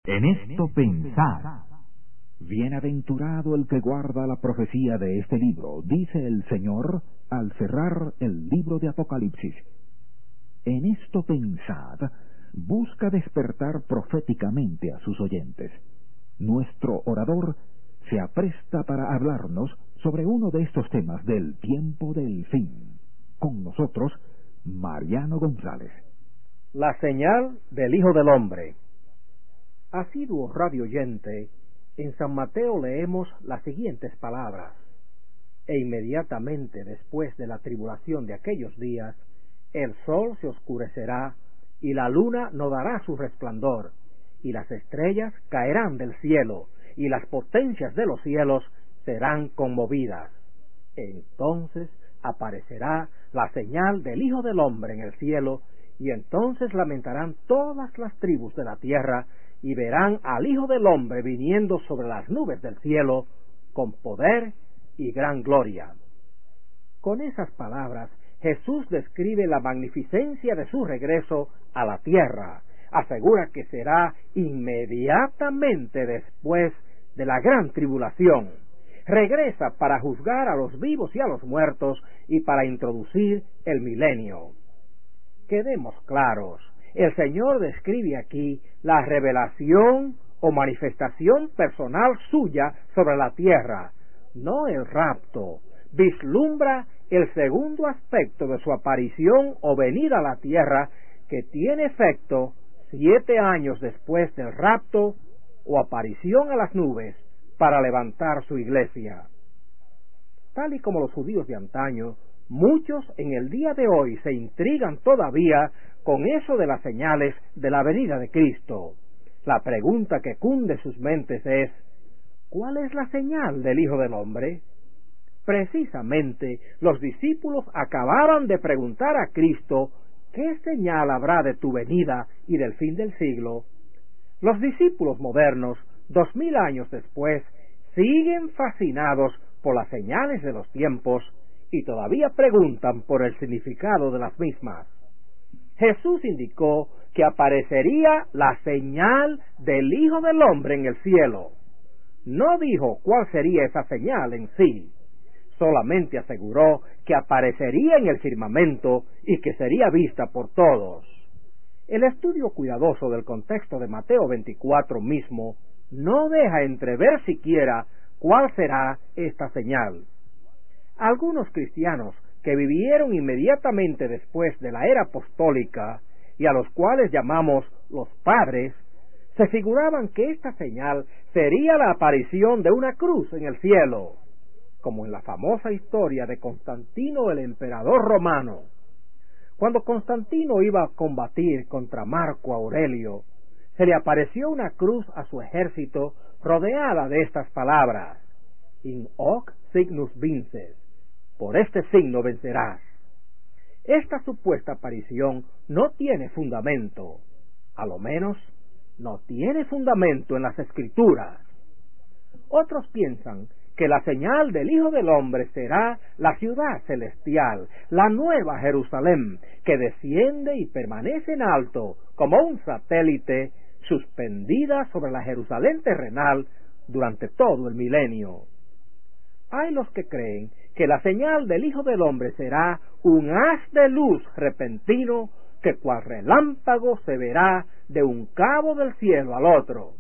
En esto pensad. Bienaventurado el que guarda la profecía de este libro, dice el Señor al cerrar el libro de Apocalipsis. En esto pensad, busca despertar proféticamente a sus oyentes. Nuestro orador se apresta para hablarnos sobre uno de estos temas del tiempo del fin. Con nosotros, Mariano González. La señal del Hijo del Hombre. Asiduo radio oyente, en San Mateo leemos las siguientes palabras: e inmediatamente después de la tribulación de aquellos días, el sol se oscurecerá, y la luna no dará su resplandor, y las estrellas caerán del cielo, y las potencias de los cielos serán conmovidas. Entonces aparecerá la señal del Hijo del Hombre en el cielo, y entonces lamentarán todas las tribus de la tierra, y verán al Hijo del Hombre viniendo sobre las nubes del cielo, con poder y gran gloria. Con esas palabras, Jesús describe la magnificencia de su regreso a la tierra. Asegura que será inmediatamente después de la gran tribulación. Regresa para juzgar a los vivos y a los muertos y para introducir el milenio. Quedemos claros, el Señor describe aquí la revelación o manifestación personal suya sobre la tierra, no el rapto. Vislumbra el segundo aspecto de su aparición o venida a la tierra, que tiene efecto 7 años después del rapto o aparición a las nubes, para levantar su iglesia. Tal y como los judíos de antaño, muchos en el día de hoy se intrigan todavía con eso de las señales de la venida de Cristo. La pregunta que cunde sus mentes es: ¿cuál es la señal del Hijo del Hombre? Precisamente los discípulos acababan de preguntar a Cristo: ¿qué señal habrá de tu venida y del fin del siglo? Los discípulos modernos, 2000 años después, siguen fascinados por las señales de los tiempos y todavía preguntan por el significado de las mismas. Jesús indicó que aparecería la señal del Hijo del Hombre en el cielo. No dijo cuál sería esa señal en sí, solamente aseguró que aparecería en el firmamento y que sería vista por todos. El estudio cuidadoso del contexto de Mateo 24 mismo no deja entrever siquiera cuál será esta señal. Algunos cristianos que vivieron inmediatamente después de la era apostólica, y a los cuales llamamos los padres, se figuraban que esta señal sería la aparición de una cruz en el cielo, como en la famosa historia de Constantino, el emperador romano. Cuando Constantino iba a combatir contra Marco Aurelio, se le apareció una cruz a su ejército rodeada de estas palabras: in hoc signus vinces, por este signo vencerás. Esta supuesta aparición no tiene fundamento, a lo menos no tiene fundamento en las Escrituras. Otros piensan que la señal del Hijo del Hombre será la ciudad celestial, la nueva Jerusalén, que desciende y permanece en alto como un satélite, suspendida sobre la Jerusalén terrenal durante todo el milenio. Hay los que creen que la señal del Hijo del Hombre será un haz de luz repentino que cual relámpago se verá de un cabo del cielo al otro.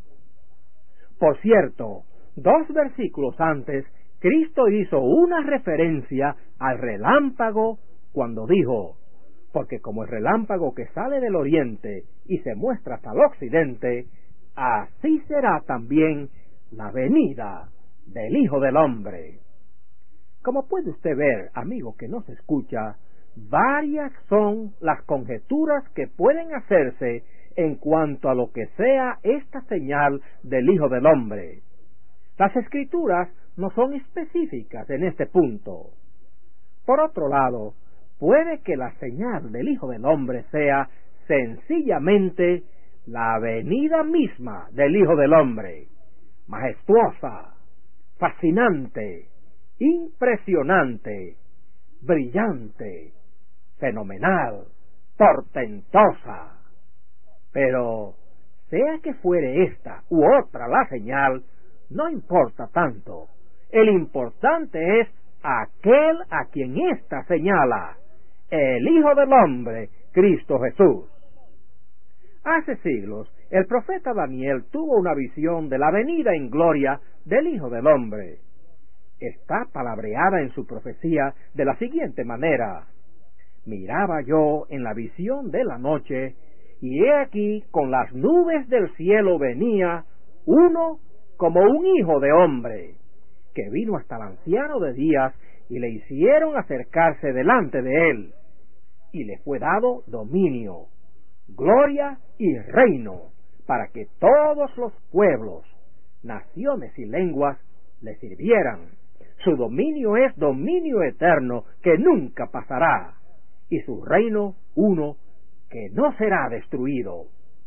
Por cierto, 2 versículos antes, Cristo hizo una referencia al relámpago cuando dijo: porque como el relámpago que sale del oriente y se muestra hasta el occidente, así será también la venida del Hijo del Hombre. Como puede usted ver, amigo que nos escucha, varias son las conjeturas que pueden hacerse en cuanto a lo que sea esta señal del Hijo del Hombre. Las Escrituras no son específicas en este punto. Por otro lado, puede que la señal del Hijo del Hombre sea sencillamente la venida misma del Hijo del Hombre, majestuosa, fascinante, impresionante, brillante, fenomenal, portentosa. Pero Sea que fuere esta u otra la señal, no importa tanto. El importante es aquel a quien ésta señala, el Hijo del Hombre, Cristo Jesús. Hace siglos, el profeta Daniel tuvo una visión de la venida en gloria del Hijo del Hombre. Está palabreada en su profecía de la siguiente manera: miraba yo en la visión de la noche, y he aquí con las nubes del cielo venía uno como un hijo de hombre, que vino hasta el anciano de días, y le hicieron acercarse delante de él, y le fue dado dominio, gloria y reino, para que todos los pueblos, naciones y lenguas le sirvieran. Su dominio es dominio eterno que nunca pasará, y su reino uno que no será destruido.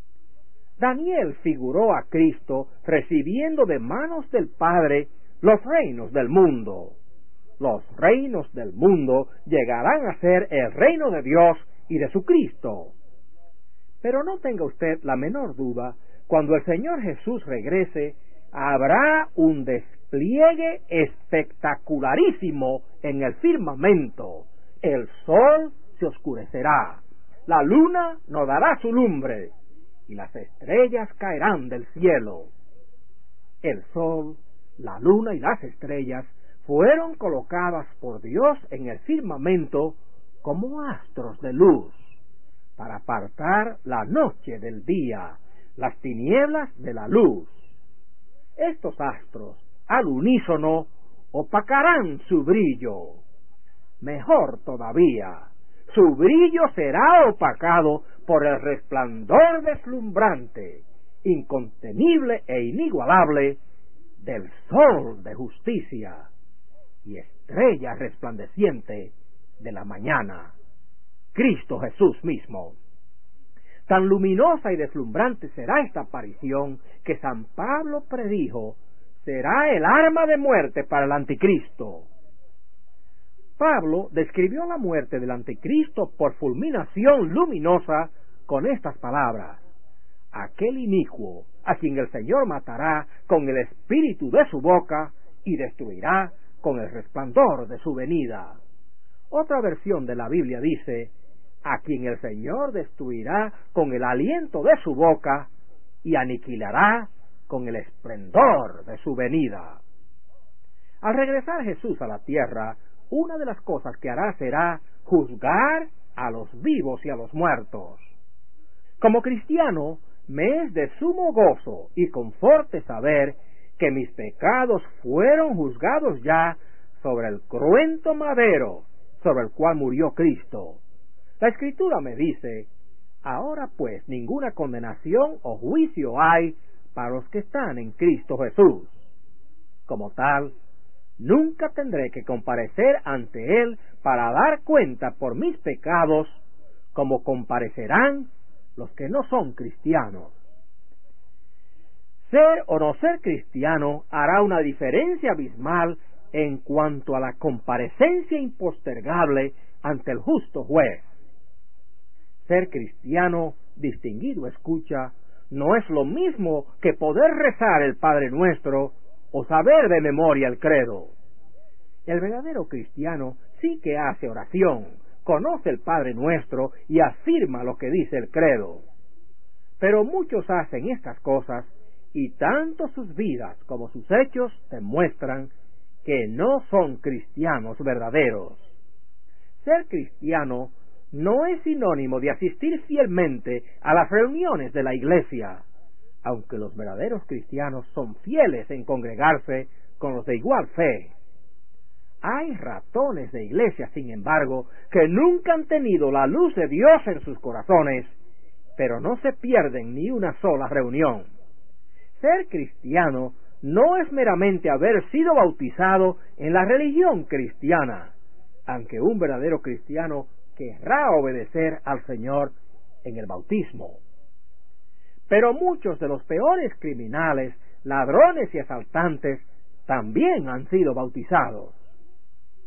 Daniel figuró a Cristo recibiendo de manos del Padre los reinos del mundo. Los reinos del mundo llegarán a ser el reino de Dios y de su Cristo. Pero no tenga usted la menor duda, cuando el Señor Jesús regrese, habrá un despliegue espectacularísimo en el firmamento. El sol se oscurecerá, la luna no dará su lumbre, y las estrellas caerán del cielo. El sol, la luna y las estrellas fueron colocadas por Dios en el firmamento como astros de luz, para apartar la noche del día, las tinieblas de la luz. Estos astros, al unísono, opacarán su brillo. Mejor todavía, su brillo será opacado por el resplandor deslumbrante, incontenible e inigualable del sol de justicia y estrella resplandeciente de la mañana, Cristo Jesús mismo. Tan luminosa y deslumbrante será esta aparición que San Pablo predijo será el arma de muerte para el anticristo. Pablo describió la muerte del anticristo por fulminación luminosa con estas palabras: aquel inicuo a quien el Señor matará con el espíritu de su boca y destruirá con el resplandor de su venida. Otra versión de la Biblia dice: a quien el Señor destruirá con el aliento de su boca y aniquilará con el esplendor de su venida. Al regresar Jesús a la tierra, una de las cosas que hará será juzgar a los vivos y a los muertos. Como cristiano, me es de sumo gozo y conforte saber que mis pecados fueron juzgados ya sobre el cruento madero sobre el cual murió Cristo. La Escritura me dice: ahora pues ninguna condenación o juicio hay para los que están en Cristo Jesús. Como tal, nunca tendré que comparecer ante Él para dar cuenta por mis pecados, como comparecerán los que no son cristianos. Ser o no ser cristiano hará una diferencia abismal en cuanto a la comparecencia impostergable ante el justo juez. Ser cristiano, distinguido escucha, no es lo mismo que poder rezar el Padre Nuestro o saber de memoria el credo. El verdadero cristiano sí que hace oración, conoce el Padre Nuestro y afirma lo que dice el credo. Pero muchos hacen estas cosas y tanto sus vidas como sus hechos demuestran que no son cristianos verdaderos. Ser cristiano no es sinónimo de asistir fielmente a las reuniones de la iglesia, aunque los verdaderos cristianos son fieles en congregarse con los de igual fe. Hay ratones de iglesia, sin embargo, que nunca han tenido la luz de Dios en sus corazones, pero no se pierden ni una sola reunión. Ser cristiano no es meramente haber sido bautizado en la religión cristiana, aunque un verdadero cristiano querrá obedecer al Señor en el bautismo. Pero muchos de los peores criminales, ladrones y asaltantes también han sido bautizados.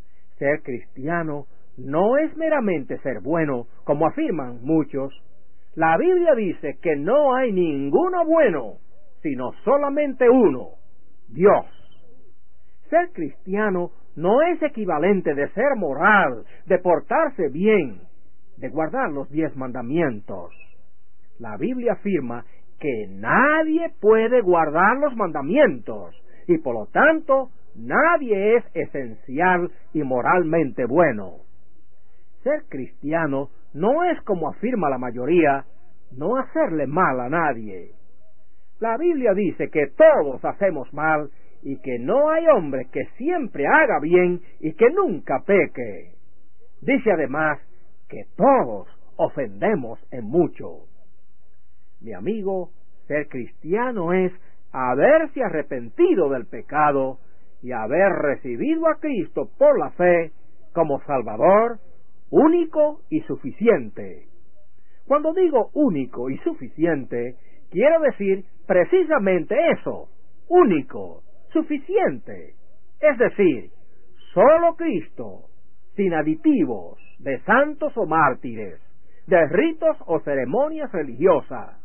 Ser cristiano no es meramente ser bueno, como afirman muchos, La Biblia dice que no hay ninguno bueno, sino solamente uno, Dios. Ser cristiano no es equivalente de ser moral, de portarse bien, de guardar los 10 mandamientos. La Biblia afirma que nadie puede guardar los mandamientos y por lo tanto nadie es esencial y moralmente bueno. Ser cristiano no es, como afirma la mayoría, no hacerle mal a nadie. La Biblia dice que todos hacemos mal y que no hay hombre que siempre haga bien y que nunca peque. Dice además que todos ofendemos en mucho. Mi amigo, ser cristiano es haberse arrepentido del pecado y haber recibido a Cristo por la fe como Salvador, único y suficiente. Cuando digo único y suficiente, quiero decir precisamente eso, único, suficiente. Es decir, solo Cristo, sin aditivos de santos o mártires, de ritos o ceremonias religiosas.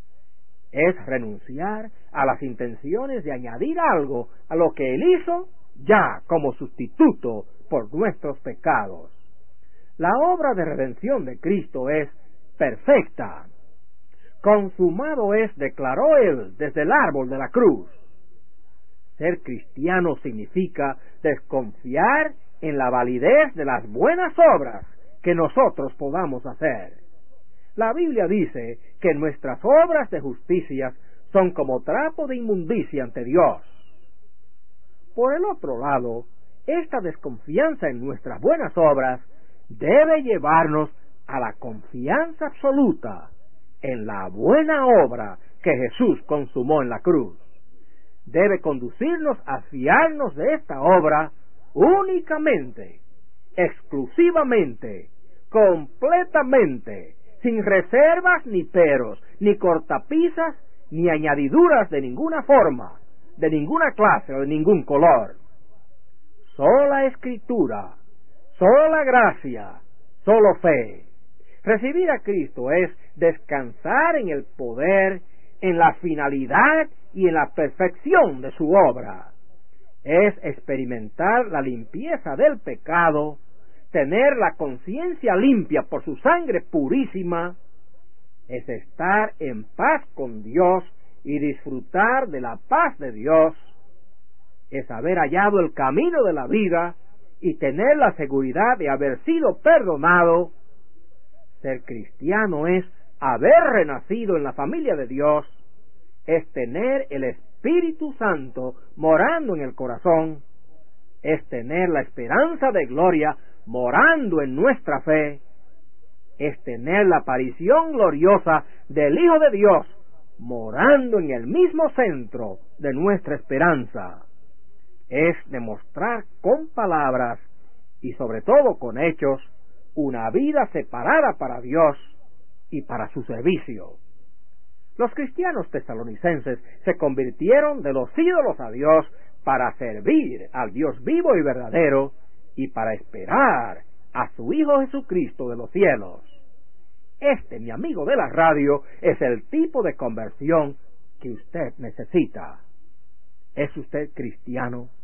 Es renunciar a las intenciones de añadir algo a lo que Él hizo ya como sustituto por nuestros pecados. La obra de redención de Cristo es perfecta. Consumado es, declaró Él desde el árbol de la cruz. Ser cristiano significa desconfiar en la validez de las buenas obras que nosotros podamos hacer. La Biblia dice que nuestras obras de justicia son como trapo de inmundicia ante Dios. Por el otro lado, esta desconfianza en nuestras buenas obras debe llevarnos a la confianza absoluta en la buena obra que Jesús consumó en la cruz. Debe conducirnos a fiarnos de esta obra únicamente, exclusivamente, completamente, sin reservas ni peros, ni cortapisas, ni añadiduras de ninguna forma, de ninguna clase o de ningún color. Sola Escritura, sola gracia, solo fe. Recibir a Cristo es descansar en el poder, en la finalidad y en la perfección de su obra. Es experimentar la limpieza del pecado, tener la conciencia limpia por su sangre purísima, es estar en paz con Dios y disfrutar de la paz de Dios, es haber hallado el camino de la vida y tener la seguridad de haber sido perdonado. Ser cristiano es haber renacido en la familia de Dios, es tener el Espíritu Santo morando en el corazón, es tener la esperanza de gloria morando en nuestra fe, es tener la aparición gloriosa del Hijo de Dios morando en el mismo centro de nuestra esperanza. Es demostrar con palabras y sobre todo con hechos una vida separada para Dios y para su servicio. Los cristianos tesalonicenses se convirtieron de los ídolos a Dios para servir al Dios vivo y verdadero y para esperar a su Hijo Jesucristo de los cielos. Este, mi amigo de la radio, es el tipo de conversión que usted necesita. ¿Es usted cristiano?